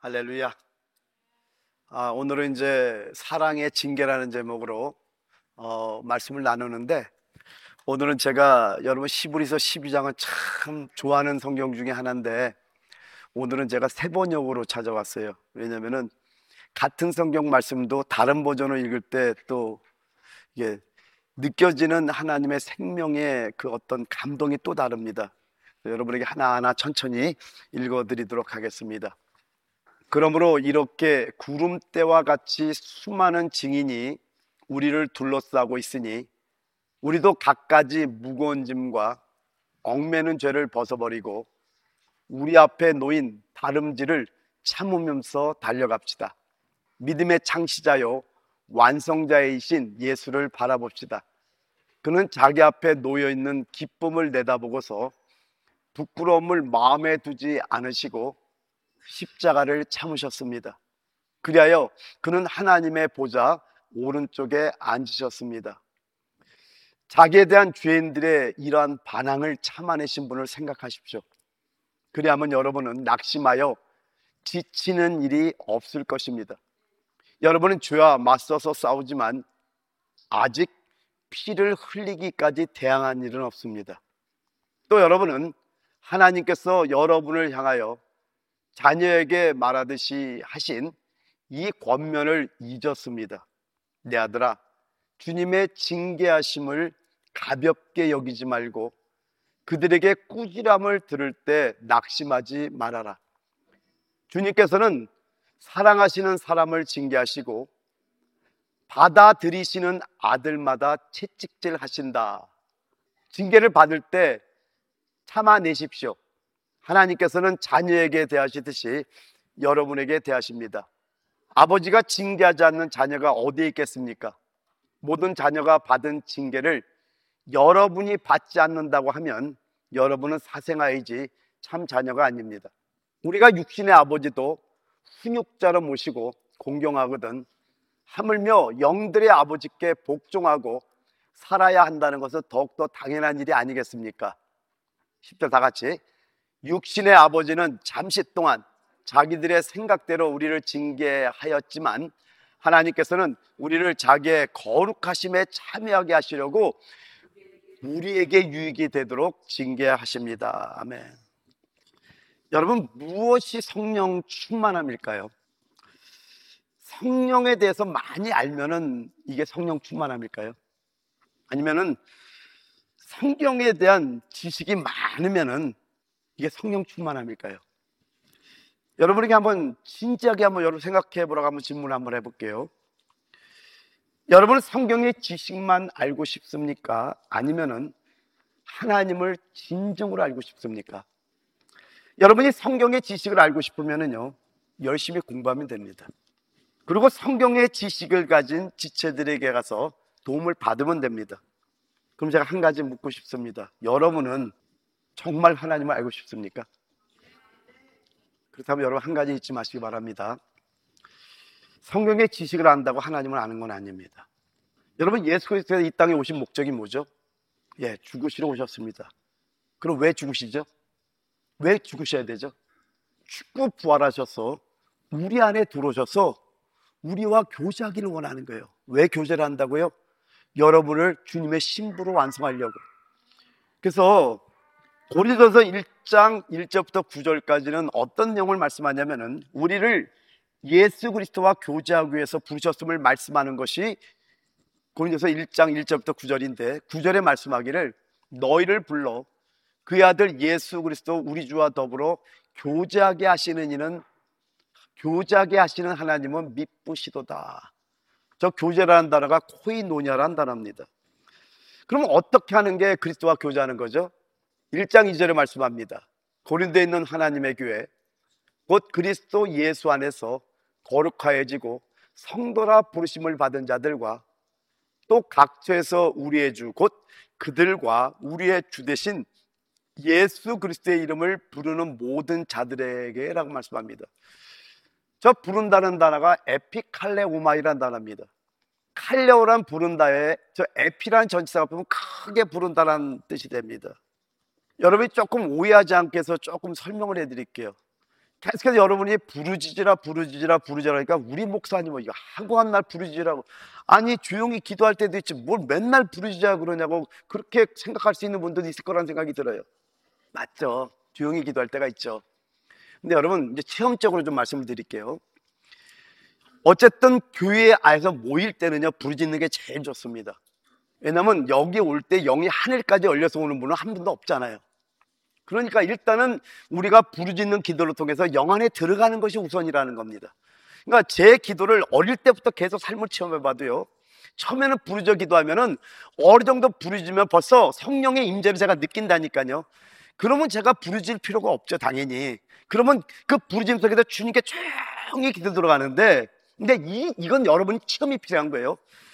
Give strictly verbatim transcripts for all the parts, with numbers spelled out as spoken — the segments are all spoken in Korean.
할렐루야. 아, 오늘은 이제 사랑의 징계라는 제목으로 어, 말씀을 나누는데, 오늘은 제가 여러분 히브리서 십이 장은 참 좋아하는 성경 중에 하나인데, 오늘은 제가 세 번역으로 찾아왔어요. 왜냐면은 같은 성경 말씀도 다른 버전을 읽을 때 또 이게 느껴지는 하나님의 생명의 그 어떤 감동이 또 다릅니다. 여러분에게 하나하나 천천히 읽어드리도록 하겠습니다. 그러므로 이렇게 구름대와 같이 수많은 증인이 우리를 둘러싸고 있으니 우리도 갖가지 무거운 짐과 얽매는 죄를 벗어버리고 우리 앞에 놓인 다름질을 참으면서 달려갑시다. 믿음의 창시자요 완성자이신 예수를 바라봅시다. 그는 자기 앞에 놓여있는 기쁨을 내다보고서 부끄러움을 마음에 두지 않으시고 십자가를 참으셨습니다. 그리하여 그는 하나님의 보좌 오른쪽에 앉으셨습니다. 자기에 대한 죄인들의 이러한 반항을 참아내신 분을 생각하십시오. 그리하면 여러분은 낙심하여 지치는 일이 없을 것입니다. 여러분은 죄와 맞서서 싸우지만 아직 피를 흘리기까지 대항한 일은 없습니다. 또 여러분은 하나님께서 여러분을 향하여 자녀에게 말하듯이 하신 이 권면을 잊었습니다. 내 아들아, 주님의 징계하심을 가볍게 여기지 말고 그들에게 꾸지람을 들을 때 낙심하지 말아라. 주님께서는 사랑하시는 사람을 징계하시고 받아들이시는 아들마다 채찍질 하신다. 징계를 받을 때 참아내십시오. 하나님께서는 자녀에게 대하시듯이 여러분에게 대하십니다. 아버지가 징계하지 않는 자녀가 어디에 있겠습니까? 모든 자녀가 받은 징계를 여러분이 받지 않는다고 하면 여러분은 사생아이지 참 자녀가 아닙니다. 우리가 육신의 아버지도 훈육자로 모시고 공경하거든 하물며 영들의 아버지께 복종하고 살아야 한다는 것은 더욱더 당연한 일이 아니겠습니까? 십 절 다 같이. 육신의 아버지는 잠시 동안 자기들의 생각대로 우리를 징계하였지만 하나님께서는 우리를 자기의 거룩하심에 참여하게 하시려고 우리에게 유익이 되도록 징계하십니다. 아멘. 여러분, 무엇이 성령 충만함일까요? 성령에 대해서 많이 알면은 이게 성령 충만함일까요? 아니면은 성경에 대한 지식이 많으면은 이게 성령 충만함일까요? 여러분에게 한번 진지하게 한번 여러분 생각해 보라고 한번 질문을 한번 해볼게요. 여러분은 성경의 지식만 알고 싶습니까? 아니면은 하나님을 진정으로 알고 싶습니까? 여러분이 성경의 지식을 알고 싶으면은요 열심히 공부하면 됩니다. 그리고 성경의 지식을 가진 지체들에게 가서 도움을 받으면 됩니다. 그럼 제가 한 가지 묻고 싶습니다. 여러분은 정말 하나님을 알고 싶습니까? 그렇다면 여러분 한 가지 잊지 마시기 바랍니다. 성경의 지식을 안다고 하나님을 아는 건 아닙니다. 여러분, 예수 그리스도가 이 땅에 오신 목적이 뭐죠? 예, 죽으시러 오셨습니다. 그럼 왜 죽으시죠? 왜 죽으셔야 되죠? 죽고 부활하셔서 우리 안에 들어오셔서 우리와 교제하기를 원하는 거예요. 왜 교제를 한다고요? 여러분을 주님의 신부로 완성하려고. 그래서 고린도서 일 장 일 절부터 구 절까지는 어떤 내용을 말씀하냐면은 우리를 예수 그리스도와 교제하기 위해서 부르셨음을 말씀하는 것이 고린도서 일 장 일 절부터 구 절인데, 구 절에 말씀하기를 너희를 불러 그의 아들 예수 그리스도 우리 주와 더불어 교제하게 하시는 이는 교제하게 하시는 하나님은 미쁘시도다. 저 교제라는 단어가 코이노냐라는 단어입니다. 그럼 어떻게 하는 게 그리스도와 교제하는 거죠? 일 장 이 절에 말씀합니다. 고린도에 있는 하나님의 교회 곧 그리스도 예수 안에서 거룩하여지고 성도라 부르심을 받은 자들과 또 각처에서 우리의 주 곧 그들과 우리의 주 대신 예수 그리스도의 이름을 부르는 모든 자들에게 라고 말씀합니다. 저 부른다는 단어가 에피칼레오마이라는 단어입니다. 칼레오란 부른다에 저 에피라는 전치사가 보면 크게 부른다는 뜻이 됩니다. 여러분이 조금 오해하지 않게 해서 조금 설명을 해드릴게요. 계속해서 여러분이 부르짖으라 부르짖으라 부르짖으라니까 우리 목사님은 이거 하고 한 날 부르짖으라고. 아니 조용히 기도할 때도 있지 뭘 맨날 부르짖으라 그러냐고 그렇게 생각할 수 있는 분들도 있을 거라는 생각이 들어요. 맞죠? 조용히 기도할 때가 있죠. 근데 여러분 이제 체험적으로 좀 말씀을 드릴게요. 어쨌든 교회 안에서 모일 때는요 부르짖는 게 제일 좋습니다. 왜냐면 여기 올 때 영이 하늘까지 열려서 오는 분은 한 분도 없잖아요. 그러니까 일단은 우리가 부르짖는 기도를 통해서 영 안에 들어가는 것이 우선이라는 겁니다. 그러니까 제 기도를 어릴 때부터 계속 삶을 체험해 봐도요, 처음에는 부르짖어 기도하면은 어느 정도 부르짖으면 벌써 성령의 임재를 제가 느낀다니까요. 그러면 제가 부르짖을 필요가 없죠, 당연히. 그러면 그 부르짖음 속에서 주님께 조용히 기도 들어가는데, 근데 이, 이건 여러분이 체험이 필요한 거예요.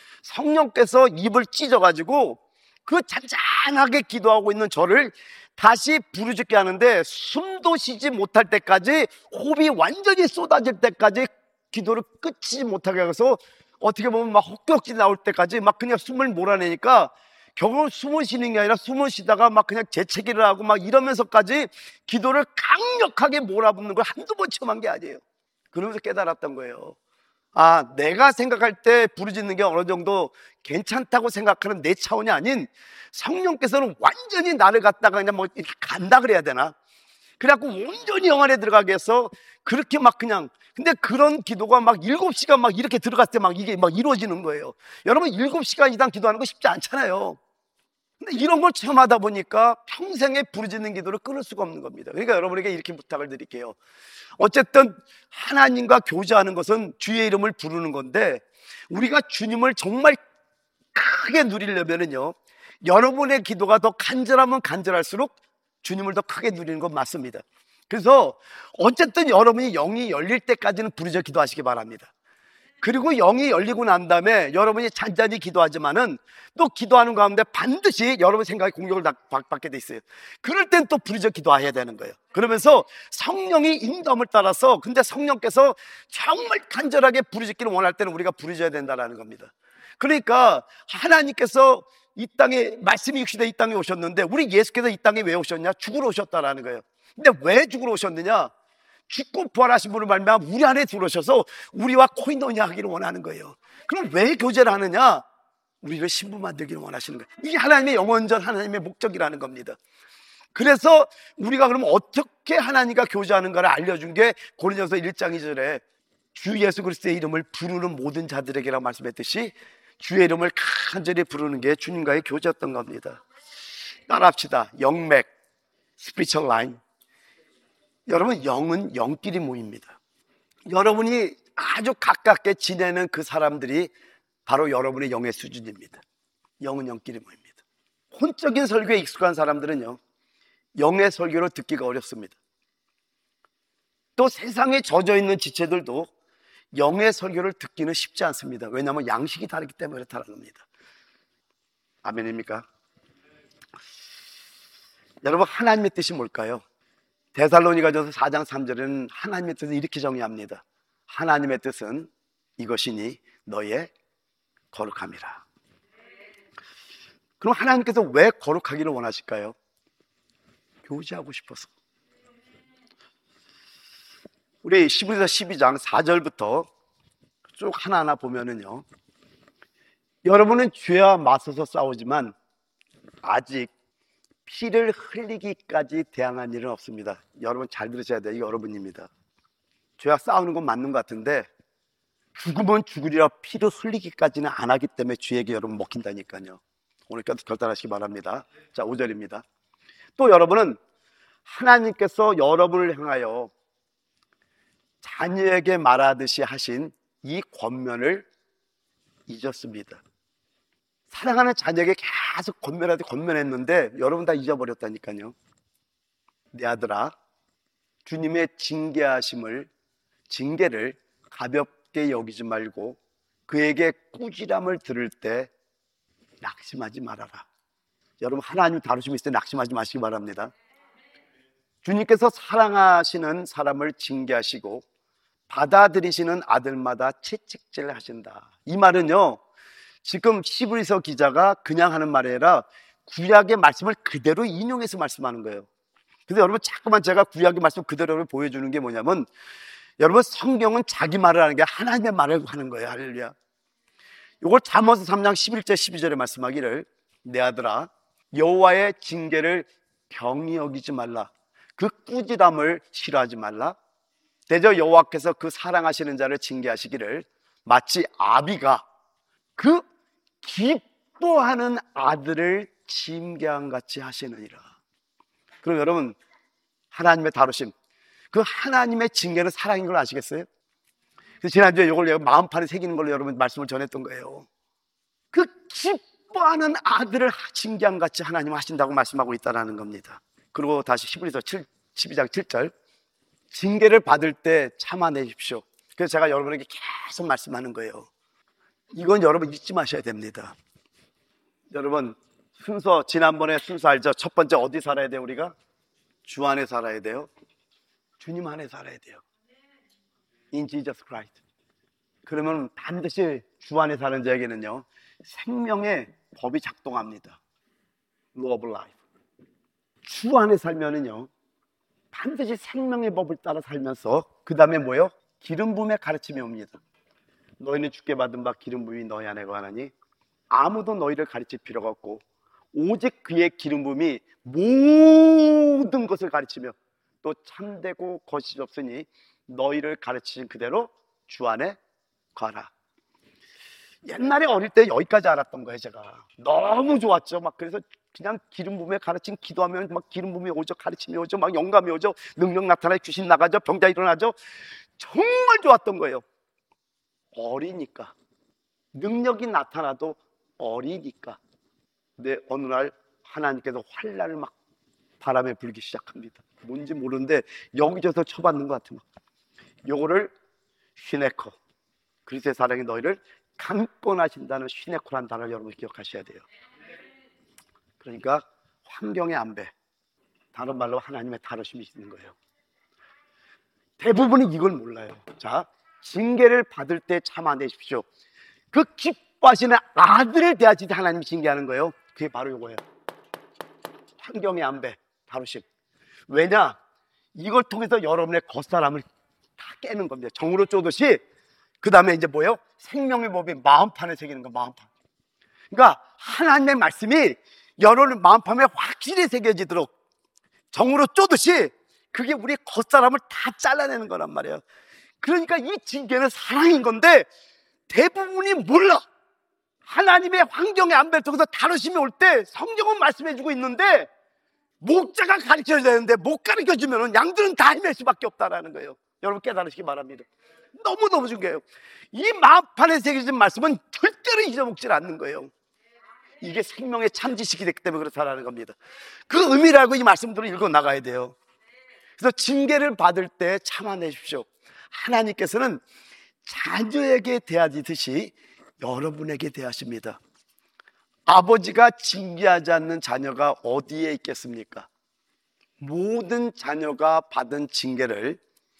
성령께서 입을 찢어가지고 그 잔잔하게 기도하고 있는 저를 다시 부르짖게 하는데, 숨도 쉬지 못할 때까지, 호흡이 완전히 쏟아질 때까지 기도를 끝이지 못하게 해서 어떻게 보면 막 헛격지 나올 때까지 막 그냥 숨을 몰아내니까, 결국은 숨을 쉬는 게 아니라 숨을 쉬다가 막 그냥 재채기를 하고 막 이러면서까지 기도를 강력하게 몰아붙는 걸 한두 번 체험한 게 아니에요. 그러면서 깨달았던 거예요. 아, 내가 생각할 때 부르짖는 게 어느 정도 괜찮다고 생각하는 내 차원이 아닌, 성령께서는 완전히 나를 갖다가 그냥 뭐 이렇게 간다 그래야 되나? 그래갖고 온전히 영 안에 들어가게 해서 그렇게 막 그냥, 근데 그런 기도가 막 일곱 시간 막 이렇게 들어갔을 때 막 이게 막 이루어지는 거예요. 여러분 일곱 시간 이상 기도하는 거 쉽지 않잖아요. 근데 이런 걸 체험하다 보니까 평생에 부르짖는 기도를 끊을 수가 없는 겁니다. 그러니까 여러분에게 이렇게 부탁을 드릴게요. 어쨌든 하나님과 교제하는 것은 주의 이름을 부르는 건데, 우리가 주님을 정말 크게 누리려면은요, 여러분의 기도가 더 간절하면 간절할수록 주님을 더 크게 누리는 건 맞습니다. 그래서 어쨌든 여러분이 영이 열릴 때까지는 부르짖어 기도하시기 바랍니다. 그리고 영이 열리고 난 다음에 여러분이 잔잔히 기도하지만은 또 기도하는 가운데 반드시 여러분 생각에 공격을 받게 돼 있어요. 그럴 땐 또 부르짖어 기도해야 되는 거예요. 그러면서 성령이 인도함을 따라서, 근데 성령께서 정말 간절하게 부르짖기를 원할 때는 우리가 부르짖어야 된다는 겁니다. 그러니까 하나님께서 이 땅에, 말씀이 육신에 이 땅에 오셨는데, 우리 예수께서 이 땅에 왜 오셨냐? 죽으러 오셨다라는 거예요. 근데 왜 죽으러 오셨느냐? 죽고 부활하신 분을 말미암아 우리 안에 들어오셔서 우리와 코인노냐 하기를 원하는 거예요. 그럼 왜 교제를 하느냐? 우리를 신부 만들기를 원하시는 거예요. 이게 하나님의 영원전 하나님의 목적이라는 겁니다. 그래서 우리가 그러면 어떻게 하나님과 교제하는가를 알려준 게 고린도서 일 장 이 절에 주 예수 그리스도의 이름을 부르는 모든 자들에게라고 말씀했듯이, 주의 이름을 간절히 부르는 게 주님과의 교제였던 겁니다. 따라합시다. 영맥, 스피리추얼 라인. 여러분, 영은 영끼리 모입니다. 여러분이 아주 가깝게 지내는 그 사람들이 바로 여러분의 영의 수준입니다. 영은 영끼리 모입니다. 혼적인 설교에 익숙한 사람들은요, 영의 설교를 듣기가 어렵습니다. 또 세상에 젖어 있는 지체들도 영의 설교를 듣기는 쉽지 않습니다. 왜냐하면 양식이 다르기 때문에 그렇다는 겁니다. 아멘입니까? 여러분, 하나님의 뜻이 뭘까요? 데살로니가전서 사 장 삼 절에는 하나님의 뜻을 이렇게 정의합니다. 하나님의 뜻은 이것이니 너의 거룩함이라. 그럼 하나님께서 왜 거룩하기를 원하실까요? 교제하고 싶어서. 우리 히브리서 십이 장 사 절부터 쭉 하나하나 보면은요, 여러분은 죄와 맞서서 싸우지만 아직 피를 흘리기까지 대항한 일은 없습니다. 여러분 잘 들으셔야 돼요. 이게 여러분입니다. 죄와 싸우는 건 맞는 것 같은데, 죽으면 죽으리라 피를 흘리기까지는 안 하기 때문에 죄에게 여러분 먹힌다니까요. 오늘 결단하시기 바랍니다. 자, 오 절입니다. 또 여러분은 하나님께서 여러분을 향하여 자녀에게 말하듯이 하신 이 권면을 잊었습니다. 사랑하는 자녀에게 계속 권면하듯 권면했는데 여러분 다 잊어버렸다니까요. 내 아들아, 주님의 징계하심을, 징계를 가볍게 여기지 말고 그에게 꾸지람을 들을 때 낙심하지 말아라. 여러분, 하나님 다루심이 있을 때 낙심하지 마시기 바랍니다. 주님께서 사랑하시는 사람을 징계하시고 받아들이시는 아들마다 채찍질 하신다. 이 말은요, 지금 히브리서 기자가 그냥 하는 말이 아니라 구약의 말씀을 그대로 인용해서 말씀하는 거예요. 근데 여러분 자꾸만 제가 구약의 말씀 그대로 보여주는 게 뭐냐면, 여러분 성경은 자기 말을 하는 게 하나님의 말을 하는 거예요. 할렐루야. 이걸 잠언서 삼 장 십일 절 십이 절에 말씀하기를, 내 아들아 여호와의 징계를 경히 여기지 말라, 그 꾸지람을 싫어하지 말라. 대저 여호와께서 그 사랑하시는 자를 징계하시기를 마치 아비가 그 기뻐하는 아들을 징계한 같이 하시느니라. 그럼 여러분, 하나님의 다루심, 그 하나님의 징계는 사랑인 걸 아시겠어요? 그래서 지난주에 이걸 내가 마음판에 새기는 걸로 여러분 말씀을 전했던 거예요. 그 기뻐하는 아들을 징계한 같이 하나님은 하신다고 말씀하고 있다는 겁니다. 그리고 다시 히브리서 십이 장 칠 절, 징계를 받을 때 참아내십시오. 그래서 제가 여러분에게 계속 말씀하는 거예요. 이건 여러분 잊지 마셔야 됩니다. 여러분 순서, 지난번에 순서 알죠? 첫 번째 어디 살아야 돼요? 우리가 주 안에 살아야 돼요. 주님 안에 살아야 돼요. In Jesus Christ. 그러면 반드시 주 안에 사는 자에게는요, 생명의 법이 작동합니다. Law of Life. 주 안에 살면은요, 반드시 생명의 법을 따라 살면서 그 다음에 뭐예요? 기름 부음의 가르침이 옵니다. 너희는 주께 받은 바 기름 부음이 너희 안에 거하나니 아무도 너희를 가르칠 필요가 없고 오직 그의 기름 부음이 모든 것을 가르치며 또 참되고 거짓이 없으니 너희를 가르치신 그대로 주 안에 가라. 옛날에 어릴 때 여기까지 알았던 거예요. 제가 너무 좋았죠. 막 그래서 그냥 기름 부음에 가르침 기도하면 막 기름 부음이 오죠, 가르침이 오죠, 막 영감이 오죠, 능력 나타나요, 귀신 나가죠, 병자 일어나죠. 정말 좋았던 거예요. 어리니까, 능력이 나타나도 어리니까. 근데 어느 날 하나님께서 환란을 막 바람에 불기 시작합니다. 뭔지 모르는데 여기저기서 쳐받는 것 같은 거. 요거를 휘네커, 그리스도의 사랑이 너희를 강권하신다는 휘네커라는 단어를 여러분 기억하셔야 돼요. 그러니까 환경의 안배, 다른 말로 하나님의 다루심이 있는 거예요. 대부분이 이걸 몰라요. 자, 징계를 받을 때 참아내십시오. 그 기뻐하시는 아들을 대하지 하나님이 징계하는 거예요. 그게 바로 이거예요. 환경의 안배, 다루심. 왜냐? 이걸 통해서 여러분의 겉사람을 다 깨는 겁니다. 정으로 쪼듯이. 그 다음에 이제 뭐예요? 생명의 법이 마음판에 새기는 거, 마음판. 그러니까 하나님의 말씀이 여러분의 마음판에 확실히 새겨지도록 정으로 쪼듯이 그게 우리 겉사람을 다 잘라내는 거란 말이에요. 그러니까 이 징계는 사랑인 건데 대부분이 몰라. 하나님의 환경의 안배를 통해서 다루심이 올 때 성경은 말씀해주고 있는데 목자가 가르쳐야 되는데 못 가르쳐주면 양들은 다 헤맬 수밖에 없다는 거예요. 여러분 깨달으시기 바랍니다. 너무너무 중요해요. 이 마음판에 새겨진 말씀은 절대로 잊어먹지 않는 거예요. 이게 생명의 참 지식이 됐기 때문에 그렇다는 겁니다. 그 의미를 알고 이 말씀들을 읽어 나가야 돼요. 그래서 징계를 받을 때 참아내십시오. 하나님께서는 자녀에게 대하듯이 여러분에게 대하십니다. 아버지가 징계하지 않는 자녀가 어디에 있겠습니까? 모든 자녀가 받은 징계를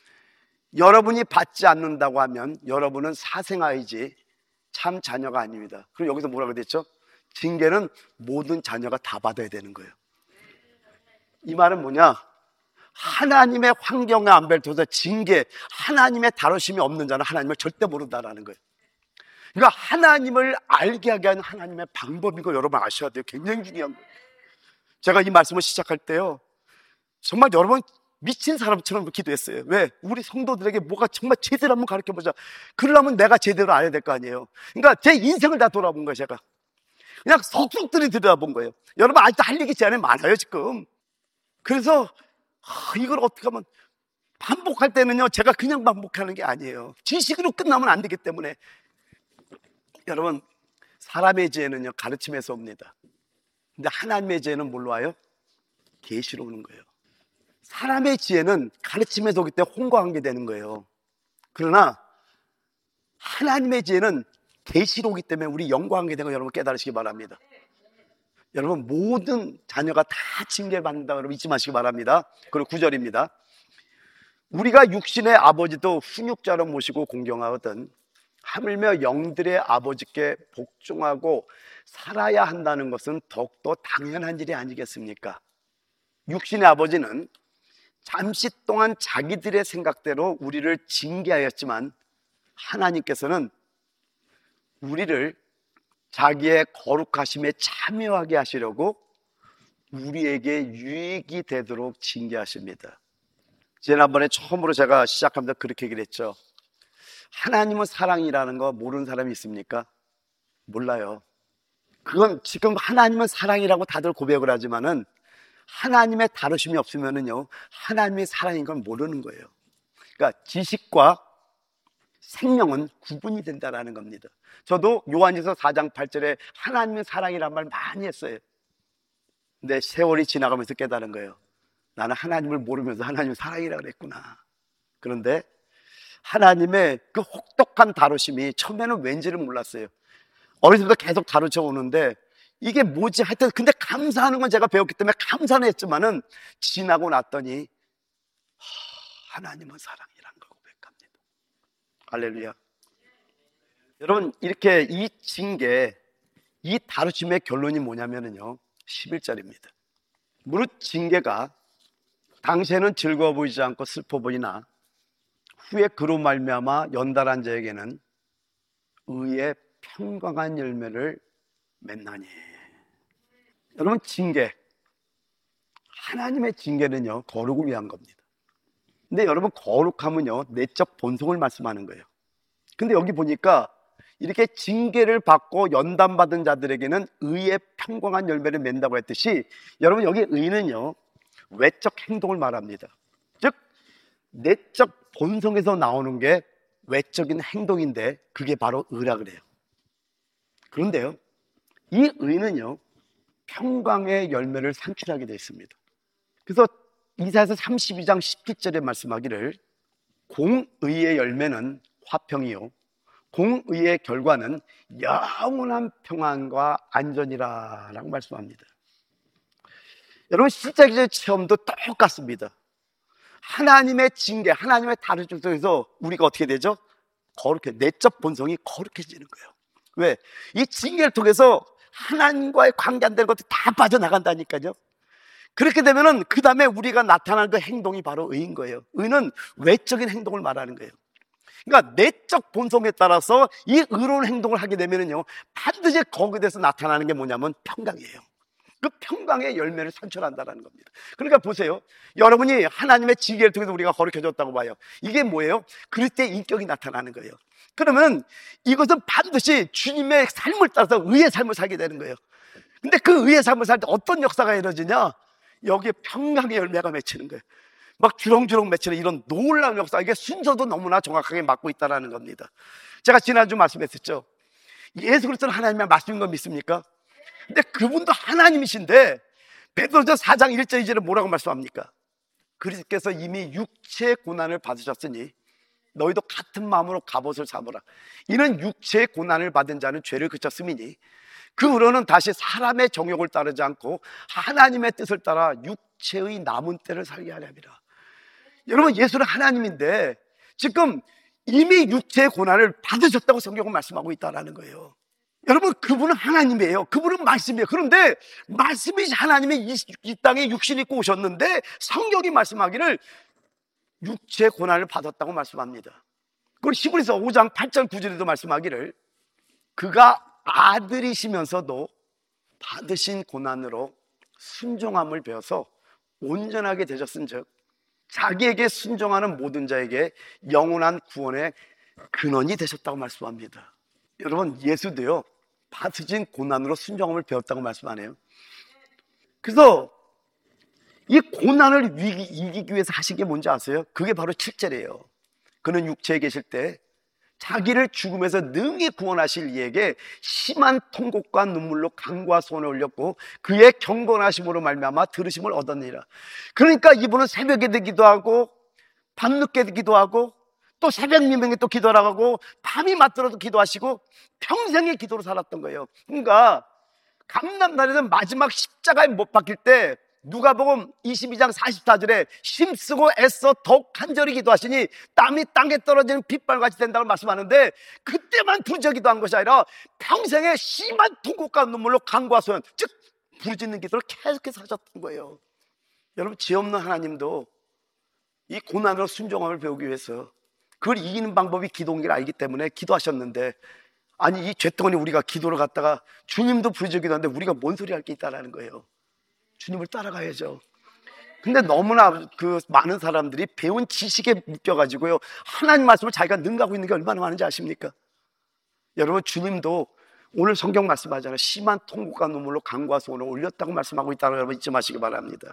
여러분이 받지 않는다고 하면 여러분은 사생아이지 참 자녀가 아닙니다. 그럼 여기서 뭐라고 됐죠? 징계는 모든 자녀가 다 받아야 되는 거예요. 이 말은 뭐냐? 하나님의 환경의 안배를 통해서 징계, 하나님의 다루심이 없는 자는 하나님을 절대 모른다는 거예요. 그러니까 하나님을 알게 하게 하는 하나님의 방법이고 여러분 아셔야 돼요. 굉장히 중요한 거예요. 제가 이 말씀을 시작할 때요, 정말 여러분 미친 사람처럼 기도했어요. 왜? 우리 성도들에게 뭐가 정말 제대로 한번 가르쳐보자. 그러려면 내가 제대로 알아야 될 거 아니에요. 그러니까 제 인생을 다 돌아본 거예요. 제가 그냥 속속들이 들여다본 거예요. 여러분 아직도 할 얘기 제 안에 많아요 지금. 그래서 아, 이걸 어떻게 하면, 반복할 때는요 제가 그냥 반복하는 게 아니에요. 지식으로 끝나면 안 되기 때문에. 여러분 사람의 지혜는요 가르침에서 옵니다. 근데 하나님의 지혜는 뭘로 와요? 계시로 오는 거예요. 사람의 지혜는 가르침에서 오기 때문에 홍보하게 되는 거예요. 그러나 하나님의 지혜는 계시로 오기 때문에 우리 영광하게 되는 거 여러분 깨달으시기 바랍니다. 여러분 모든 자녀가 다 징계를 받는다 여러분 잊지 마시기 바랍니다. 그리고 구 절입니다. 우리가 육신의 아버지도 훈육자로 모시고 공경하거든 하물며 영들의 아버지께 복종하고 살아야 한다는 것은 더욱더 당연한 일이 아니겠습니까? 육신의 아버지는 잠시 동안 자기들의 생각대로 우리를 징계하였지만 하나님께서는 우리를 자기의 거룩하심에 참여하게 하시려고 우리에게 유익이 되도록 징계하십니다. 지난번에 처음으로 제가 시작하면서 그렇게 얘기를 했죠. 하나님은 사랑이라는 거 모르는 사람이 있습니까? 몰라요. 그건 지금 하나님은 사랑이라고 다들 고백을 하지만은 하나님의 다루심이 없으면은요, 하나님의 사랑인 건 모르는 거예요. 그러니까 지식과 생명은 구분이 된다라는 겁니다. 저도 요한일서 사 장 팔 절에 하나님의 사랑이란 말 많이 했어요. 근데 세월이 지나가면서 깨달은 거예요. 나는 하나님을 모르면서 하나님의 사랑이라 그랬구나. 그런데 하나님의 그 혹독한 다루심이 처음에는 왠지를 몰랐어요. 어렸을 때부터 계속 다루쳐 오는데 이게 뭐지? 하여튼 근데 감사하는 건 제가 배웠기 때문에 감사는 했지만은 지나고 났더니 하나님은 사랑이란 걸 고백합니다. 할렐루야. 여러분, 이렇게 이 징계, 이 다루심의 결론이 뭐냐면요, 십일 절입니다. 무릇 징계가 당시에는 즐거워 보이지 않고 슬퍼 보이나 후에 그로 말미암아 연달한 자에게는 의의 평강한 열매를 맺나니. 여러분, 징계, 하나님의 징계는요 거룩을 위한 겁니다. 근데 여러분, 거룩함은요 내적 본성을 말씀하는 거예요. 근데 여기 보니까 이렇게 징계를 받고 연단받은 자들에게는 의의 평강한 열매를 맺는다고 했듯이, 여러분 여기 의는요 외적 행동을 말합니다. 즉 내적 본성에서 나오는 게 외적인 행동인데 그게 바로 의라 그래요. 그런데요, 이 의는요 평강의 열매를 산출하게 되어 있습니다. 그래서 이사야서 삼십이 장 십칠 절에 말씀하기를 공의의 열매는 화평이요 공의의 결과는 영원한 평안과 안전이라 라고 말씀합니다. 여러분, 시작의 체험도 똑같습니다. 하나님의 징계, 하나님의 다루심 속에서 우리가 어떻게 되죠? 거룩해, 내적 본성이 거룩해지는 거예요. 왜? 이 징계를 통해서 하나님과의 관계 안 되는 것도 다 빠져나간다니까요. 그렇게 되면은 그 다음에 우리가 나타나는 그 행동이 바로 의인 거예요. 의는 외적인 행동을 말하는 거예요. 그러니까 내적 본성에 따라서 이 의로운 행동을 하게 되면은요 반드시 거기에 대해서 나타나는 게 뭐냐면 평강이에요. 그 평강의 열매를 산출한다는 겁니다. 그러니까 보세요, 여러분이 하나님의 징계를 통해서 우리가 거룩해졌다고 봐요. 이게 뭐예요? 그리스도의 인격이 나타나는 거예요. 그러면 이것은 반드시 주님의 삶을 따라서 의의 삶을 살게 되는 거예요. 근데 그 의의 삶을 살 때 어떤 역사가 이루어지냐? 여기에 평강의 열매가 맺히는 거예요. 막 주렁주렁 맺히는 이런 놀라운 역사, 이게 순서도 너무나 정확하게 맞고 있다는 겁니다. 제가 지난주 말씀했었죠. 예수 그리스도는 하나님의 말씀인 거 믿습니까? 근데 그분도 하나님이신데 베드로전서 사 장 일 절 이 절에 뭐라고 말씀합니까? 그리스도께서 이미 육체의 고난을 받으셨으니 너희도 같은 마음으로 갑옷을 삼으라. 이는 육체의 고난을 받은 자는 죄를 그쳤음이니 그 후로는 다시 사람의 정욕을 따르지 않고 하나님의 뜻을 따라 육체의 남은 때를 살게 하렵니다. 여러분, 예수는 하나님인데 지금 이미 육체의 고난을 받으셨다고 성경은 말씀하고 있다는 거예요. 여러분, 그분은 하나님이에요. 그분은 말씀이에요. 그런데 말씀이 하나님이 이, 이 땅에 육신 입고 오셨는데 성경이 말씀하기를 육체의 고난을 받았다고 말씀합니다. 그리고 히브리서 오 장 팔 절 구 절에도 말씀하기를 그가 아들이시면서도 받으신 고난으로 순종함을 배워서 온전하게 되셨은즉 자기에게 순종하는 모든 자에게 영원한 구원의 근원이 되셨다고 말씀합니다. 여러분, 예수도요 받으신 고난으로 순종함을 배웠다고 말씀하네요. 그래서 이 고난을 위기, 이기기 위해서 하신 게 뭔지 아세요? 그게 바로 칠 절이에요. 그는 육체에 계실 때 자기를 죽음에서 능히 구원하실 이에게 심한 통곡과 눈물로 강과 손을 올렸고 그의 경건하심으로 말미암아 들으심을 얻었느니라. 그러니까 이분은 새벽에 기도하고 밤늦게 기도하고 또 새벽 미명에 또 기도하고 밤이 맞더라도 기도하시고 평생의 기도로 살았던 거예요. 그러니까 감람날에는 마지막 십자가에 못 박힐 때 누가복음 이십이 장 사십사 절에 힘쓰고 애써 더욱 간절히 기도하시니 땀이 땅에 떨어지는 빗발같이 된다고 말씀하는데 그때만 부르짖어 기도한 것이 아니라 평생에 심한 통곡과 눈물로 간과 소연, 즉 부르짖는 기도를 계속해서 하셨던 거예요. 여러분, 죄 없는 하나님도 이 고난으로 순종함을 배우기 위해서 그걸 이기는 방법이 기도인 걸 알기 때문에 기도하셨는데, 아니 이 죄덩어리 우리가 기도를 갖다가 주님도 부르짖기도 하는데 우리가 뭔 소리 할 게 있다라는 거예요. 주님을 따라가야죠. 근데 너무나 그 많은 사람들이 배운 지식에 묶여가지고요, 하나님 말씀을 자기가 능가하고 있는 게 얼마나 많은지 아십니까? 여러분, 주님도 오늘 성경 말씀하잖아요. 심한 통곡과 눈물로 강과 소원을 올렸다고 말씀하고 있다는 거 여러분 잊지 마시기 바랍니다.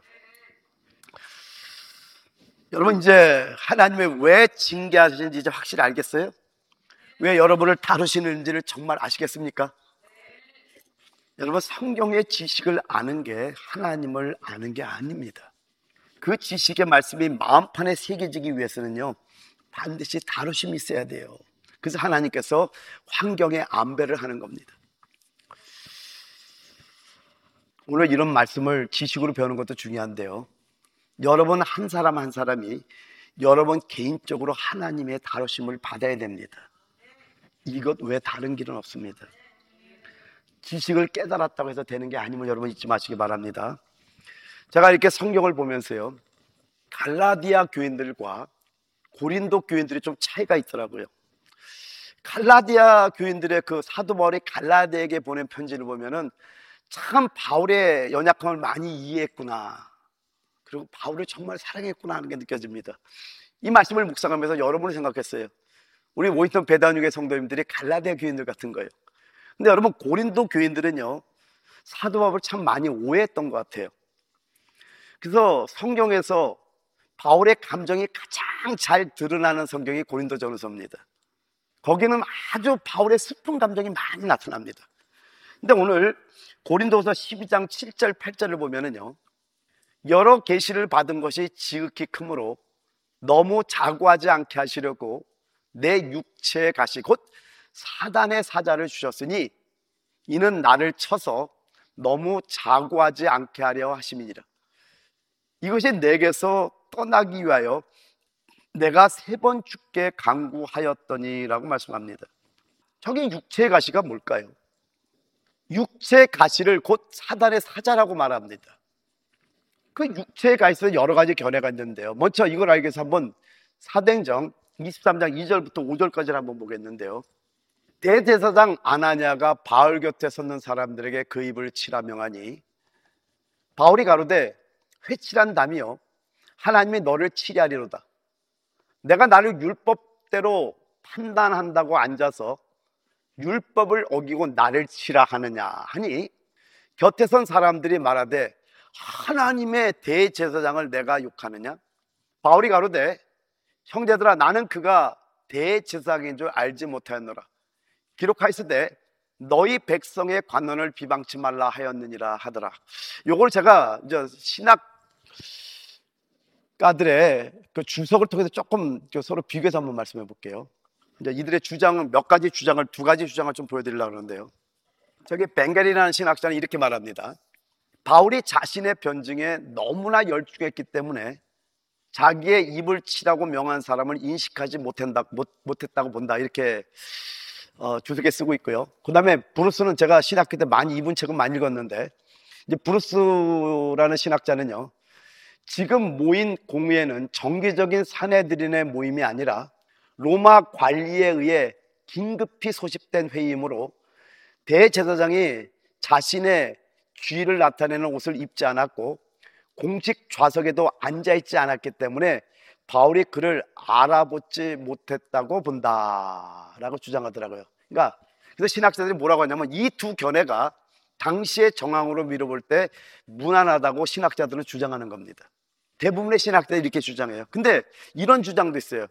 여러분, 이제 하나님이 왜 징계하시는지 이제 확실히 알겠어요? 왜 여러분을 다루시는지를 정말 아시겠습니까? 여러분, 성경의 지식을 아는 게 하나님을 아는 게 아닙니다. 그 지식의 말씀이 마음판에 새겨지기 위해서는요, 반드시 다루심이 있어야 돼요. 그래서 하나님께서 환경에 안배를 하는 겁니다. 오늘 이런 말씀을 지식으로 배우는 것도 중요한데요, 여러분 한 사람 한 사람이 여러분 개인적으로 하나님의 다루심을 받아야 됩니다. 이것 외에 다른 길은 없습니다. 지식을 깨달았다고 해서 되는 게 아님을 여러분 잊지 마시기 바랍니다. 제가 이렇게 성경을 보면서요, 갈라디아 교인들과 고린도 교인들이 좀 차이가 있더라고요. 갈라디아 교인들의 그 사도 바울이 갈라디아에게 보낸 편지를 보면은 참 바울의 연약함을 많이 이해했구나, 그리고 바울을 정말 사랑했구나 하는 게 느껴집니다. 이 말씀을 묵상하면서 여러분을 생각했어요. 우리 모이턴 배단육의 성도님들이 갈라디아 교인들 같은 거예요. 근데 여러분, 고린도 교인들은요, 사도 바울을 참 많이 오해했던 것 같아요. 그래서 성경에서 바울의 감정이 가장 잘 드러나는 성경이 고린도전서입니다. 거기는 아주 바울의 슬픈 감정이 많이 나타납니다. 근데 오늘 고린도서 십이 장 칠 절 팔 절을 보면은요, 여러 계시를 받은 것이 지극히 크므로 너무 자고하지 않게 하시려고 내 육체의 가시 곧 사단의 사자를 주셨으니 이는 나를 쳐서 너무 자고하지 않게 하려 하심이니라. 이것이 내게서 떠나기 위하여 내가 세 번 죽게 간구하였더니라고 말씀합니다. 저기 육체의 가시가 뭘까요? 육체의 가시를 곧 사단의 사자라고 말합니다. 그 육체의 가시에서 여러 가지 견해가 있는데요, 먼저 이걸 알기 위해서 한번 사도행전 이십삼 장 이 절부터 오 절까지를 한번 보겠는데요, 대제사장 아나니아가 바울 곁에 섰는 사람들에게 그 입을 치라 명하니 바울이 가로되 회칠한 담이여 하나님이 너를 치려 하리로다. 내가 나를 율법대로 판단한다고 앉아서 율법을 어기고 나를 치라 하느냐 하니 곁에 선 사람들이 말하되 하나님의 대제사장을 내가 욕하느냐? 바울이 가로되 형제들아 나는 그가 대제사장인 줄 알지 못하였노라. 기록하였으되 너희 백성의 관원을 비방치 말라 하였느니라 하더라. 요걸 제가 이제 신학가들의 그 주석을 통해서 조금 서로 비교해서 한번 말씀해 볼게요. 이제 이들의 주장은 몇 가지 주장을 두 가지 주장을 좀 보여드리려고 하는데요, 저기 벵겔이라는 신학자는 이렇게 말합니다. 바울이 자신의 변증에 너무나 열중했기 때문에 자기의 입을 치라고 명한 사람을 인식하지 못한다, 못, 못했다고 본다, 이렇게 어, 주석에 쓰고 있고요. 그 다음에 브루스는 제가 신학교 때 많이 이분 책은 많이 읽었는데, 이제 브루스라는 신학자는요, 지금 모인 공회는 정기적인 사내들인의 모임이 아니라 로마 관리에 의해 긴급히 소집된 회의이므로 대제사장이 자신의 주의를 나타내는 옷을 입지 않았고 공식 좌석에도 앉아있지 않았기 때문에 바울이 그를 알아보지 못했다고 본다라고 주장하더라고요. 그러니까 그래서 신학자들이 뭐라고 하냐면 이 두 견해가 당시의 정황으로 미뤄볼 때 무난하다고 신학자들은 주장하는 겁니다. 대부분의 신학자들이 이렇게 주장해요. 근데 이런 주장도 있어요.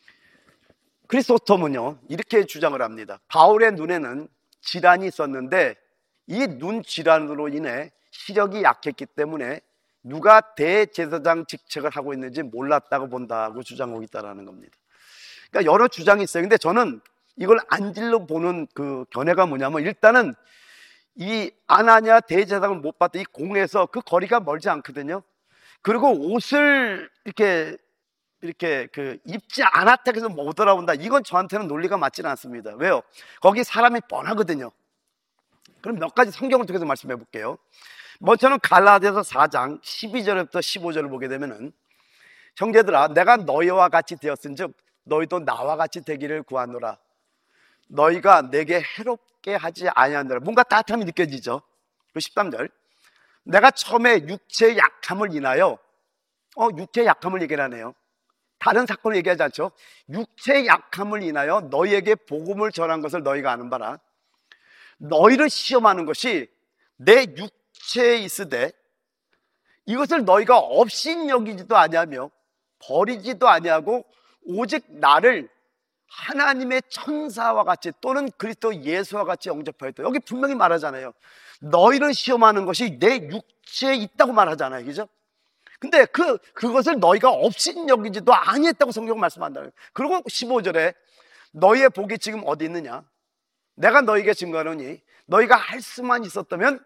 크리스토톰은요 이렇게 주장을 합니다. 바울의 눈에는 질환이 있었는데 이 눈 질환으로 인해 시력이 약했기 때문에 누가 대제사장 직책을 하고 있는지 몰랐다고 본다고 주장하고 있다는 겁니다. 그러니까 여러 주장이 있어요. 근데 저는 이걸 안질러 보는 그 견해가 뭐냐면, 일단은 이 아나니아 대제사장을 못 봤던 이 공에서 그 거리가 멀지 않거든요. 그리고 옷을 이렇게 이렇게 그 입지 않았다 해서 못 돌아온다, 이건 저한테는 논리가 맞지는 않습니다. 왜요? 거기 사람이 뻔하거든요. 그럼 몇 가지 성경을 통해서 말씀해 볼게요. 먼저는 갈라디아서 사 장 십이 절부터 십오 절을 보게 되면은, 형제들아 내가 너희와 같이 되었은즉 너희도 나와 같이 되기를 구하노라. 너희가 내게 해롭게 하지 아니하노라. 뭔가 따뜻함이 느껴지죠. 그 십삼 절, 내가 처음에 육체의 약함을 인하여, 어 육체의 약함을 얘기하네요. 다른 사건을 얘기하지 않죠. 육체의 약함을 인하여 너희에게 복음을 전한 것을 너희가 아는 바라. 너희를 시험하는 것이 내 육체에 있으되 이것을 너희가 없인 여기지도 아니하며 버리지도 아니하고 오직 나를 하나님의 천사와 같이 또는 그리스도 예수와 같이 영접하였다. 여기 분명히 말하잖아요. 너희를 시험하는 것이 내 육체에 있다고 말하잖아요. 그죠? 근데 그, 그것을 너희가 없인 여기지도 아니했다고 성경은 말씀한다. 그리고 십오 절에 너희의 복이 지금 어디 있느냐? 내가 너희에게 증거하노니 너희가 할 수만 있었다면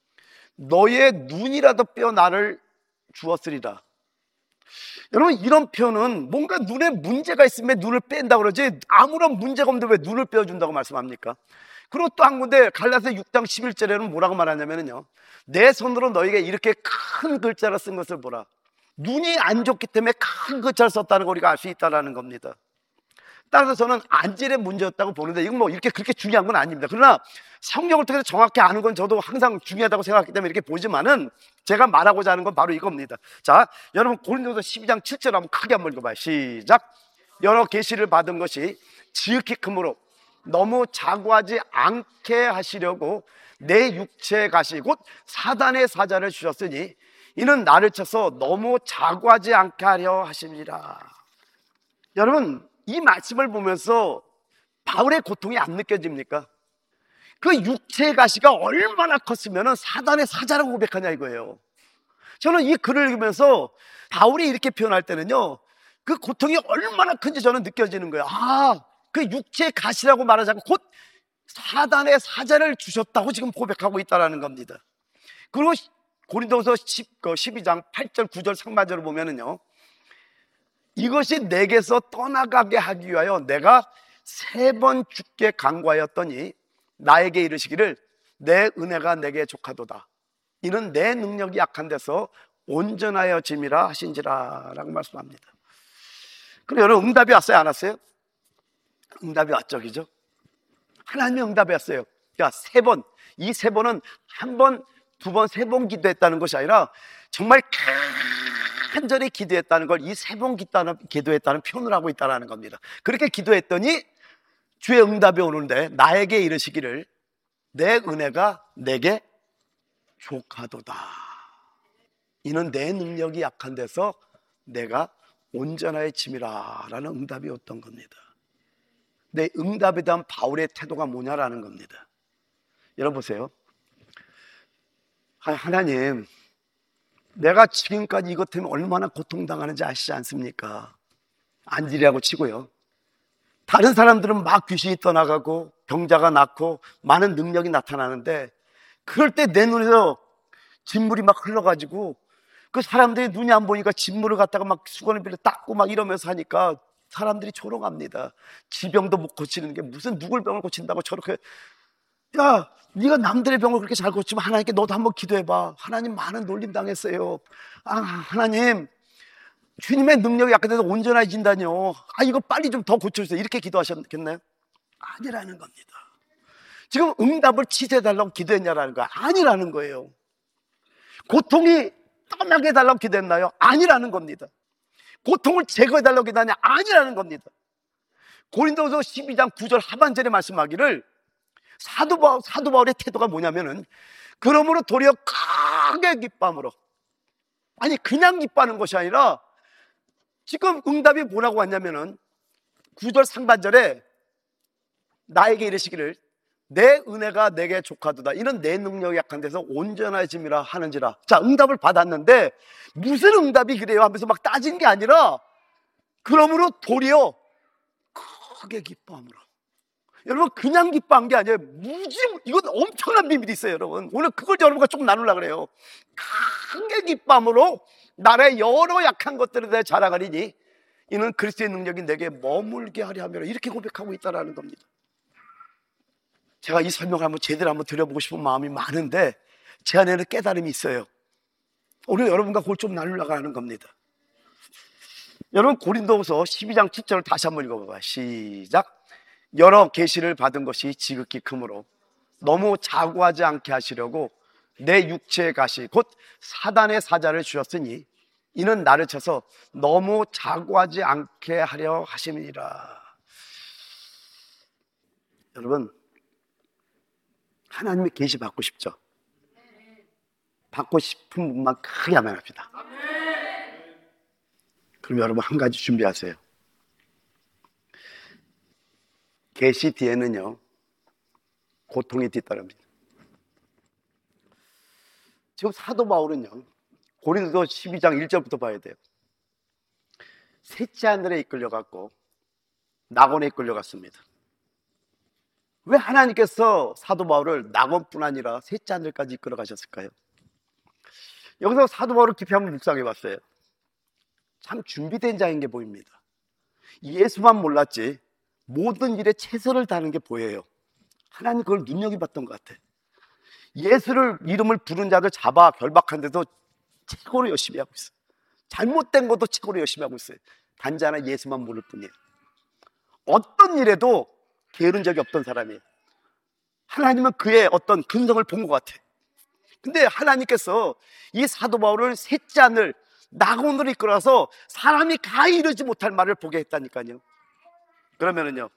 너희의 눈이라도 빼어 나를 주었으리라. 여러분, 이런 표현은 뭔가 눈에 문제가 있으면 눈을 뺀다고 그러지 아무런 문제가 없는데 왜 눈을 빼어준다고 말씀합니까? 그리고 또 한 군데 갈라디아서 육 장 십일 절에는 뭐라고 말하냐면요, 내 손으로 너희에게 이렇게 큰 글자로 쓴 것을 보라. 눈이 안 좋기 때문에 큰 글자를 썼다는 걸 우리가 알 수 있다는 겁니다. 따라서 저는 안질의 문제였다고 보는데 이건 뭐 이렇게 그렇게 중요한 건 아닙니다. 그러나 성경을 통해서 정확히 아는 건 저도 항상 중요하다고 생각하기 때문에 이렇게 보지만은 제가 말하고자 하는 건 바로 이겁니다. 자, 여러분 고린도서 십이 장 칠 절 한번 크게 한번 읽어봐요. 시작. 여러 계시를 받은 것이 지극히 크므로 너무 자고하지 않게 하시려고 내 육체에 가시 곧 사단의 사자를 주셨으니 이는 나를 쳐서 너무 자고하지 않게 하려 하십니다. 여러분, 이 말씀을 보면서 바울의 고통이 안 느껴집니까? 그 육체의 가시가 얼마나 컸으면 사단의 사자라고 고백하냐 이거예요. 저는 이 글을 읽으면서 바울이 이렇게 표현할 때는요, 그 고통이 얼마나 큰지 저는 느껴지는 거예요. 아, 그 육체의 가시라고 말하지 않고 곧 사단의 사자를 주셨다고 지금 고백하고 있다는 겁니다. 그리고 고린도서 십이 장 팔 절 구 절 상반절을 보면은요, 이것이 내게서 떠나가게 하기 위하여 내가 세 번 주께 간구하였더니 나에게 이르시기를 내 은혜가 내게 족하도다. 이는 내 능력이 약한 데서 온전하여 짐이라 하신지라 라고 말씀합니다. 그럼 여러분, 응답이 왔어요? 안 왔어요? 응답이 왔죠. 그죠? 하나님의 응답이 왔어요. 야, 세 번. 이 세 번은 한 번, 두 번, 세 번 기도했다는 것이 아니라 정말 간절히 기도했다는 걸 이 세 번 기도했다는 표현을 하고 있다는 겁니다. 그렇게 기도했더니 주의 응답이 오는데 나에게 이르시기를 내 은혜가 내게 족하도다. 이는 내 능력이 약한 데서 내가 온전하여 짐이라 라는 응답이 왔던 겁니다. 내 응답에 대한 바울의 태도가 뭐냐라는 겁니다. 여러분 보세요. 하나님, 내가 지금까지 이것 때문에 얼마나 고통당하는지 아시지 않습니까? 안질이라고 치고요, 다른 사람들은 막 귀신이 떠나가고 병자가 낫고 많은 능력이 나타나는데 그럴 때 내 눈에서 진물이 막 흘러가지고 그 사람들이 눈이 안 보니까 진물을 갖다가 막 수건을 빌려 닦고 막 이러면서 하니까 사람들이 조롱합니다. 지병도 못 고치는 게 무슨 누굴 병을 고친다고 저렇게. 야, 네가 남들의 병을 그렇게 잘 고치면 하나님께 너도 한번 기도해봐. 하나님 많은 놀림 당했어요. 아, 하나님 주님의 능력이 약한 데서 온전해진다뇨. 아, 이거 빨리 좀 더 고쳐주세요. 이렇게 기도하셨겠나요? 아니라는 겁니다. 지금 응답을 취소해달라고 기도했냐라는 거야. 아니라는 거예요. 고통이 떠나게 해달라고 기도했나요? 아니라는 겁니다. 고통을 제거해달라고 기도하냐? 아니라는 겁니다. 고린도서 십이 장 구 절 하반절에 말씀하기를 사도 바울, 사도 바울의 태도가 뭐냐면은 그러므로 도리어 크게 기뻐함으로, 아니 그냥 기뻐하는 것이 아니라 지금 응답이 뭐라고 왔냐면은 구 절 상반절에 나에게 이르시기를 내 은혜가 내게 족하도다. 이는 내 능력이 약한 데서 온전해짐이라 하는지라. 자, 응답을 받았는데 무슨 응답이 그래요 하면서 막 따진 게 아니라 그러므로 도리어 크게 기뻐함으로. 여러분, 그냥 기뻐한 게 아니에요. 무지, 이건 엄청난 비밀이 있어요. 여러분, 오늘 그걸 여러분과 조금 나누려고 그래요. 크게 기뻐함으로 나라의 여러 약한 것들에 대해 자랑하리니 이는 그리스도의 능력이 내게 머물게 하려 함이라. 이렇게 고백하고 있다는 겁니다. 제가 이 설명을 한번 제대로 한번 드려보고 싶은 마음이 많은데 제 안에는 깨달음이 있어요. 오늘 여러분과 그걸 좀 나누려고 하는 겁니다. 여러분, 고린도후서 십이 장 칠 절을 다시 한번 읽어봐봐요. 시작. 여러 계시를 받은 것이 지극히 크므로 너무 자고하지 않게 하시려고 내 육체의 가시 곧 사단의 사자를 주셨으니 이는 나를 쳐서 너무 자고하지 않게 하려 하심이니라. 여러분, 하나님의 계시 받고 싶죠? 받고 싶은 분만 크게 하면 합시다. 그럼 여러분 한 가지 준비하세요. 계시 뒤에는요, 고통이 뒤따릅니다. 지금 사도 바울은요, 고린도서 십이 장 일 절부터 봐야 돼요. 셋째 하늘에 이끌려갔고 낙원에 이끌려갔습니다. 왜 하나님께서 사도 바울을 낙원뿐 아니라 셋째 하늘까지 이끌어 가셨을까요? 여기서 사도 바울을 깊이 한번 묵상해 봤어요. 참 준비된 자인 게 보입니다. 예수만 몰랐지 모든 일에 최선을 다하는 게 보여요. 하나님 그걸 눈여겨봤던 것 같아. 예수를 이름을 부른 자들 잡아 결박한데도 최고로 열심히 하고 있어요. 잘못된 것도 최고로 열심히 하고 있어요. 단지 하나 예수만 모를 뿐이에요. 어떤 일에도 게으른 적이 없던 사람이에요. 하나님은 그의 어떤 근성을 본 것 같아. 근데 하나님께서 이 사도 바울을 셋째 하늘 낙원으로 이끌어서 사람이 가히 이르지 못할 말을 보게 했다니까요. 그러면은요,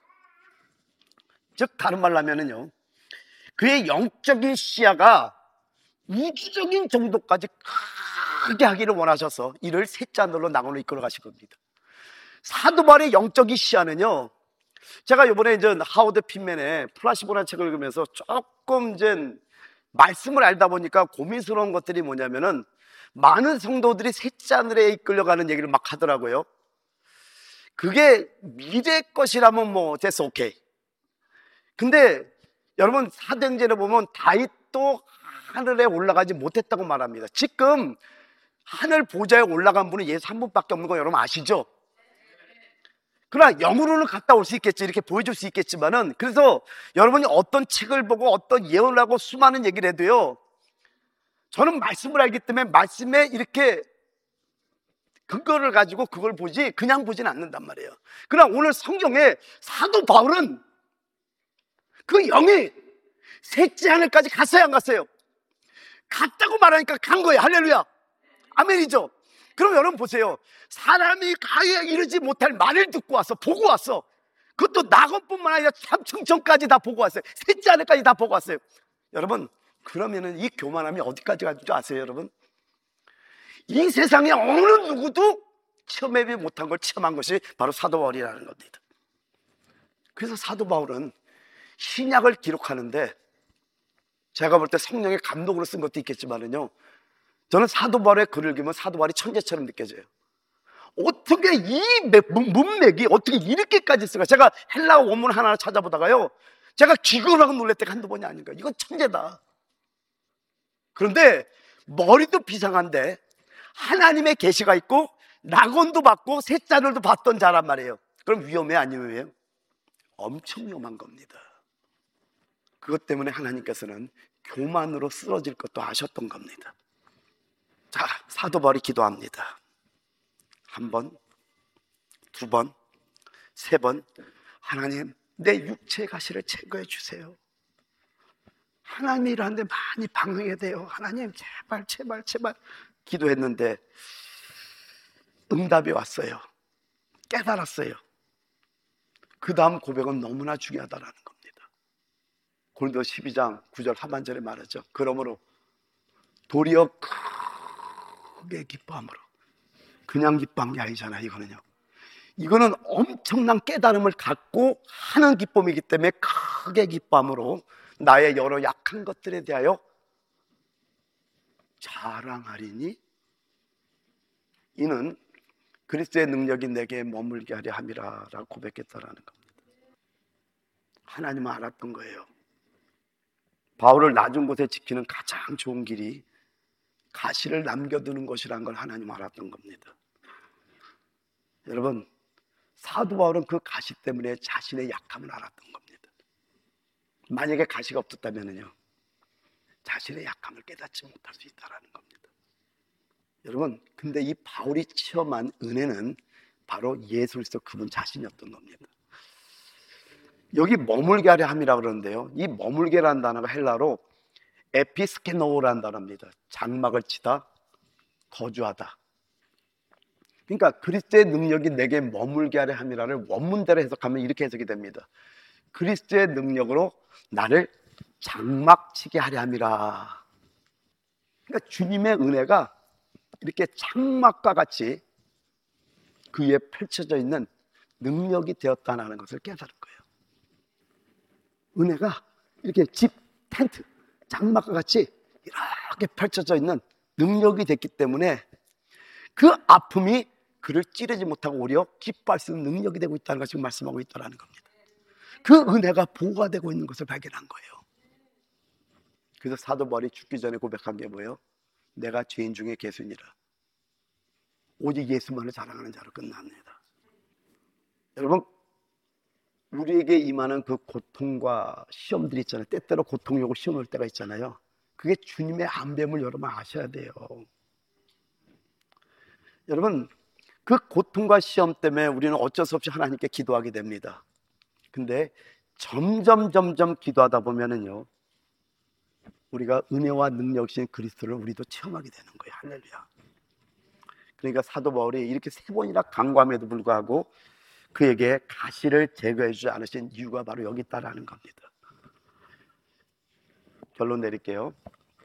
즉 다른 말로 하면은요, 그의 영적인 시야가 우주적인 정도까지 크게 하기를 원하셔서 이를 셋째 하늘로 낙원으로 이끌어 가신 겁니다. 사도 바울의 영적인 시야는요, 제가 이번에 이제 하워드 핀맨의 플라시보라는 책을 읽으면서 조금 이제 말씀을 알다 보니까 고민스러운 것들이 뭐냐면은 많은 성도들이 셋째 하늘에 이끌려가는 얘기를 막 하더라고요. 그게 미래 것이라면 뭐 됐어, 오케이. 근데 여러분 사도행전에 보면 다윗도 하늘에 올라가지 못했다고 말합니다. 지금 하늘 보좌에 올라간 분은 예수 한 분밖에 없는 거 여러분 아시죠? 그러나 영으로는 갔다 올 수 있겠지, 이렇게 보여줄 수 있겠지만은, 그래서 여러분이 어떤 책을 보고 어떤 예언을 하고 수많은 얘기를 해도요, 저는 말씀을 알기 때문에 말씀에 이렇게 근거를 가지고 그걸 보지 그냥 보진 않는단 말이에요. 그러나 오늘 성경에 사도 바울은 그 영이 셋째 하늘까지 갔어요, 안 갔어요? 갔다고 말하니까 간 거예요. 할렐루야, 아멘이죠. 그럼 여러분 보세요. 사람이 가에 이르지 못할 말을 듣고 왔어, 보고 왔어. 그것도 낙원뿐만 아니라 삼층천까지 다 보고 왔어요. 셋째 하늘까지 다 보고 왔어요. 여러분, 그러면은 이 교만함이 어디까지 가는 줄 아세요, 여러분? 이 세상에 어느 누구도 체험해보지 못한 걸 체험한 것이 바로 사도 바울이라는 겁니다. 그래서 사도 바울은 신약을 기록하는데, 제가 볼 때 성령의 감독으로 쓴 것도 있겠지만은요, 저는 사도 바울의 글을 읽으면 사도 바울이 천재처럼 느껴져요. 어떻게 이 문맥이 어떻게 이렇게까지 쓸까? 제가 헬라어 원문 하나 찾아보다가요, 제가 기겁을 하고 놀랄 때가 한두 번이 아닌가. 이건 천재다. 그런데 머리도 비상한데 하나님의 계시가 있고 낙원도 받고 셋째 하늘도 봤던 자란 말이에요. 그럼 위험해, 안 위험해요? 엄청 위험한 겁니다. 그것 때문에 하나님께서는 교만으로 쓰러질 것도 아셨던 겁니다. 자, 사도 바울이 기도합니다. 한 번, 두 번, 세 번, 하나님 내 육체의 가시를 제거해 주세요. 하나님이 일하는데 많이 방황해야 돼요. 하나님 제발 제발 제발 기도했는데 응답이 왔어요. 깨달았어요. 그 다음 고백은 너무나 중요하다라는 겁니다. 고린도서 십이 장 구 절 하반절에 말하죠. 그러므로 도리어 크게 기뻐함으로. 그냥 기뻐한 게 아니잖아. 이거는요, 이거는 엄청난 깨달음을 갖고 하는 기쁨이기 때문에 크게 기뻐함으로 나의 여러 약한 것들에 대하여 자랑하리니 이는 그리스도의 능력이 내게 머물게 하려 함이라 라고 고백했다라는 겁니다. 하나님은 알았던 거예요. 바울을 낮은 곳에 지키는 가장 좋은 길이 가시를 남겨두는 것이라는 걸 하나님 알았던 겁니다. 여러분, 사도 바울은 그 가시 때문에 자신의 약함을 알았던 겁니다. 만약에 가시가 없었다면요, 자신의 약함을 깨닫지 못할 수 있다는 겁니다. 여러분, 근데 이 바울이 체험한 은혜는 바로 예수 그리스도 그분 자신이었던 겁니다. 여기 머물게 하려 함이라고 그러는데요, 이 머물게라는 단어가 헬라로 에피스케노라는 단어입니다. 장막을 치다, 거주하다. 그러니까 그리스도의 능력이 내게 머물게 하려 함이라를 원문대로 해석하면 이렇게 해석이 됩니다. 그리스도의 능력으로 나를 장막치게 하려 함이라. 그러니까 주님의 은혜가 이렇게 장막과 같이 그 위에 펼쳐져 있는 능력이 되었다는 것을 깨달은 거예요. 은혜가 이렇게 집, 텐트, 장막과 같이 이렇게 펼쳐져 있는 능력이 됐기 때문에 그 아픔이 그를 찌르지 못하고 오히려 기뻐할 수 있는 능력이 되고 있다는 것을 지금 말씀하고 있다는 겁니다. 그 은혜가 보호가 되고 있는 것을 발견한 거예요. 그래서 사도 바울이 죽기 전에 고백한 게 뭐예요? 내가 죄인 중에 괴수니라. 오직 예수만을 자랑하는 자로 끝납니다. 여러분, 우리에게 임하는 그 고통과 시험들이 있잖아요. 때때로 고통이 오고 시험 올 때가 있잖아요. 그게 주님의 안배임을 여러분 아셔야 돼요. 여러분, 그 고통과 시험 때문에 우리는 어쩔 수 없이 하나님께 기도하게 됩니다. 근데 점점 점점 기도하다 보면은요, 우리가 은혜와 능력이신 그리스도를 우리도 체험하게 되는 거예요. 할렐루야. 그러니까 사도 바울이 이렇게 세 번이나 간구함에도 불구하고 그에게 가시를 제거해 주지 않으신 이유가 바로 여기 있다라는 겁니다. 결론 내릴게요.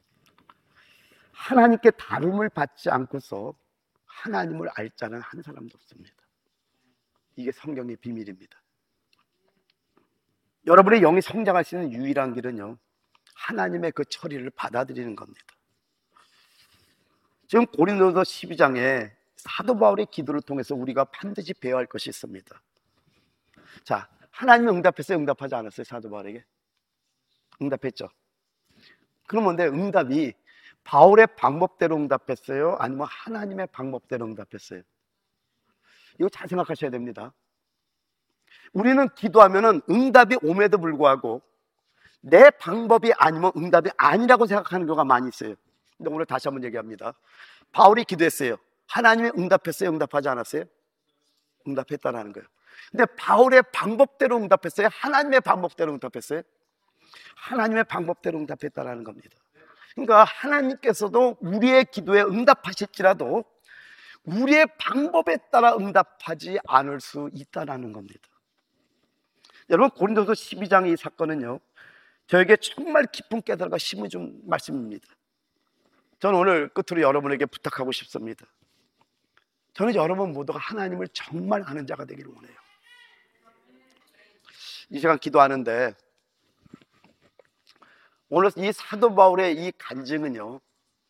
하나님께 다름을 받지 않고서 하나님을 알 자는 한 사람도 없습니다. 이게 성경의 비밀입니다. 여러분의 영이 성장할 수 있는 유일한 길은요, 하나님의 그 처리를 받아들이는 겁니다. 지금 고린도서 십이 장에 사도 바울의 기도를 통해서 우리가 반드시 배워야 할 것이 있습니다. 자, 하나님은 응답했어요? 응답하지 않았어요? 사도 바울에게 응답했죠. 그러면 근데 응답이 바울의 방법대로 응답했어요? 아니면 하나님의 방법대로 응답했어요? 이거 잘 생각하셔야 됩니다. 우리는 기도하면은 응답이 옴에도 불구하고 내 방법이 아니면 응답이 아니라고 생각하는 경우가 많이 있어요. 근데 오늘 다시 한번 얘기합니다. 바울이 기도했어요. 하나님이 응답했어요? 응답하지 않았어요? 응답했다라는 거예요. 근데 바울의 방법대로 응답했어요? 하나님의 방법대로 응답했어요? 하나님의 방법대로 응답했다라는 겁니다. 그러니까 하나님께서도 우리의 기도에 응답하실지라도 우리의 방법에 따라 응답하지 않을 수 있다라는 겁니다. 여러분, 고린도서 십이 장의 이 사건은요, 저에게 정말 깊은 깨달음과 힘을 준 말씀입니다. 저는 오늘 끝으로 여러분에게 부탁하고 싶습니다. 저는 여러분 모두가 하나님을 정말 아는 자가 되기를 원해요. 이 시간 기도하는데 오늘 이 사도 바울의 이 간증은요,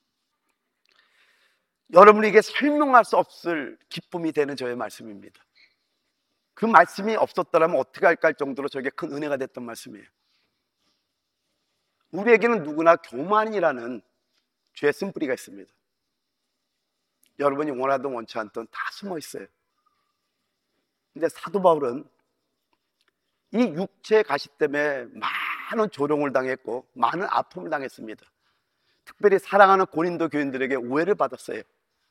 여러분에게 설명할 수 없을 기쁨이 되는 저의 말씀입니다. 그 말씀이 없었더라면 어떻게 할까 할 정도로 저에게 큰 은혜가 됐던 말씀이에요. 우리에게는 누구나 교만이라는 죄의 쓴뿌리가 있습니다. 여러분이 원하든 원치 않든 다 숨어 있어요. 근데 사도 바울은 이 육체의 가시 때문에 많은 조롱을 당했고 많은 아픔을 당했습니다. 특별히 사랑하는 고린도 교인들에게 오해를 받았어요.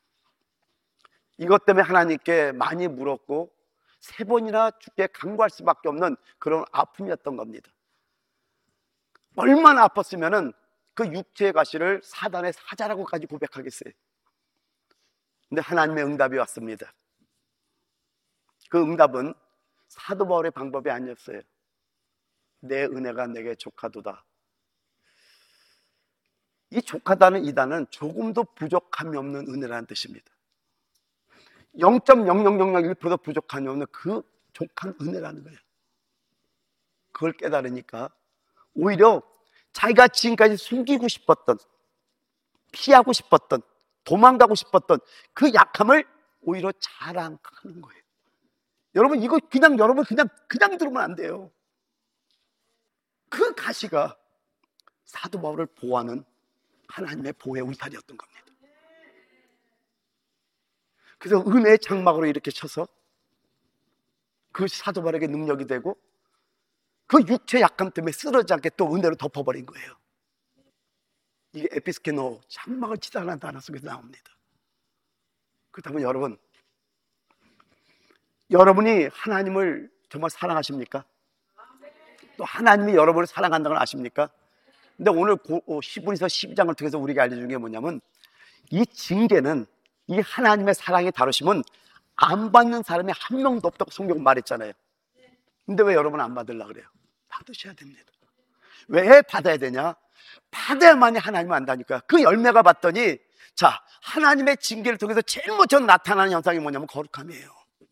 이것 때문에 하나님께 많이 물었고 세 번이나 주께 간구할 수밖에 없는 그런 아픔이었던 겁니다. 얼마나 아팠으면은 그 육체의 가시를 사단의 사자라고까지 고백하겠어요. 근데 하나님의 응답이 왔습니다. 그 응답은 사도 바울의 방법이 아니었어요. 내 은혜가 내게 족하도다. 이 족하다는 이 단은 조금도 부족함이 없는 은혜라는 뜻입니다. 영 점 영영영영 일 퍼센트도 부족함이 없는 그 족한 은혜라는 거예요. 그걸 깨달으니까 오히려 자기가 지금까지 숨기고 싶었던, 피하고 싶었던, 도망가고 싶었던 그 약함을 오히려 자랑하는 거예요. 여러분, 이거 그냥 여러분 그냥 그냥 들으면 안 돼요. 그 가시가 사도 바울을 보호하는 하나님의 보호의 울타리였던 겁니다. 그래서 은혜의 장막으로 이렇게 쳐서 그것이 사도 바울에게 능력이 되고 그 그 육체 약함 때문에 쓰러지지 않게 또 은혜로 덮어버린 거예요. 이게 에피스케노, 장막을 치다라는 단어 속에서 나옵니다. 그렇다면 여러분, 여러분이 하나님을 정말 사랑하십니까? 또 하나님이 여러분을 사랑한다는 걸 아십니까? 근데 오늘 히브리서 십이 장을 통해서 우리가 알려준 게 뭐냐면, 이 징계는, 이 하나님의 사랑의 다루심은 안 받는 사람이 한 명도 없다고 성경은 말했잖아요. 근데 왜 여러분 안 받으려고 그래요? 받으셔야 됩니다. 왜 받아야 되냐? 받아야만이 하나님을 안다니까요. 그 열매가 봤더니, 자, 하나님의 징계를 통해서 제일 먼저 나타나는 현상이 뭐냐면 거룩함이에요.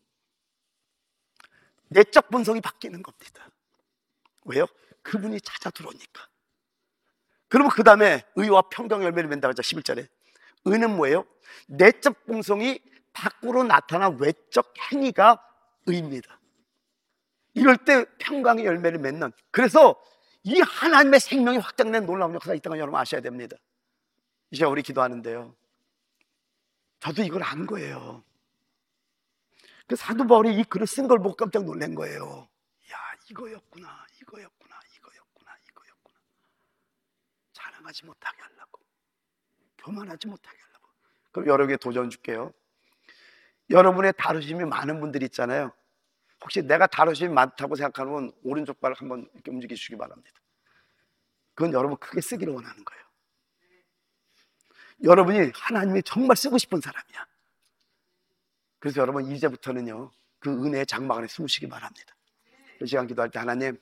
내적 본성이 바뀌는 겁니다. 왜요? 그분이 찾아 들어오니까. 그러면 그 다음에 의와 평강 열매를 맺는다고 하죠. 십일 절에 의는 뭐예요? 내적 본성이 밖으로 나타난 외적 행위가 의입니다. 이럴 때 평강의 열매를 맺는, 그래서 이 하나님의 생명이 확장된 놀라운 역사가 있다는 걸 여러분 아셔야 됩니다. 이제 우리 기도하는데요, 저도 이걸 안 거예요. 그 사도 바울이 이 글을 쓴 걸 보고 깜짝 놀란 거예요. 야, 이거였구나, 이거였구나, 이거였구나, 이거였구나. 자랑하지 못하게 하려고, 교만하지 못하게 하려고. 그럼 여러분에게 도전 줄게요. 여러분의 다루심이 많은 분들이 있잖아요. 혹시 내가 다루심이 많다고 생각하면 오른쪽 발을 한번 이렇게 움직이시기 바랍니다. 그건 여러분 크게 쓰기를 원하는 거예요. 여러분이 하나님이 정말 쓰고 싶은 사람이야. 그래서 여러분 이제부터는요, 그 은혜의 장막 안에 숨으시기 바랍니다. 이 시간 기도할 때, 하나님,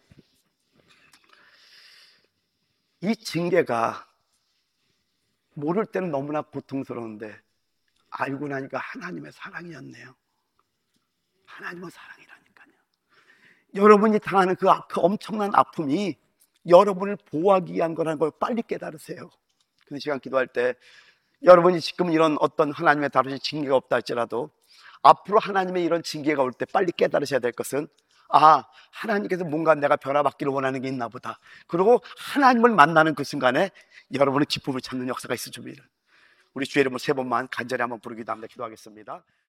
이 징계가 모를 때는 너무나 고통스러운데 알고 나니까 하나님의 사랑이었네요. 하나님의 사랑이라니까요. 여러분이 당하는 그, 그 엄청난 아픔이 여러분을 보호하기 위한 거라는 걸 빨리 깨달으세요. 그 시간 기도할 때, 여러분이 지금 이런 어떤 하나님의 다루신 징계가 없다 할지라도 앞으로 하나님의 이런 징계가 올 때 빨리 깨달으셔야 될 것은, 아, 하나님께서 뭔가 내가 변화받기를 원하는 게 있나 보다. 그리고 하나님을 만나는 그 순간에 여러분의 기쁨을 찾는 역사가 있을 줄을. 우리 주의 이름으로 세 번만 간절히 한번 부르기도 합니다. 기도하겠습니다.